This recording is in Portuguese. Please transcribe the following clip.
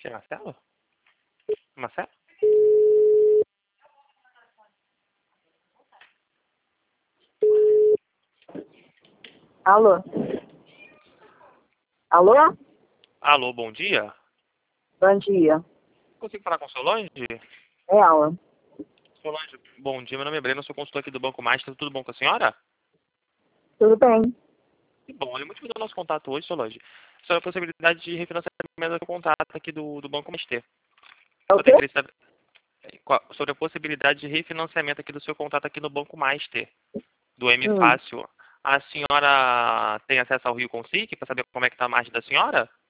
Que é Marcelo? Marcelo? Alô? Alô? Alô, bom dia. Bom dia. Consigo falar com Solange? É ela. Solange, bom dia. Meu nome é Breno, eu sou consultor aqui do Banco Master. Tudo bom com a senhora? Tudo bem? Que bom. Olha, o motivo do nosso contato hoje, Solange, sobre a possibilidade de refinanciamento do contrato aqui do Banco Master. É o Eu quê? queria saber sobre a possibilidade de refinanciamento aqui do seu contrato aqui no Banco Master, do M Hum. Fácil. A senhora tem acesso ao Rio Consic para saber como é que está a margem da senhora?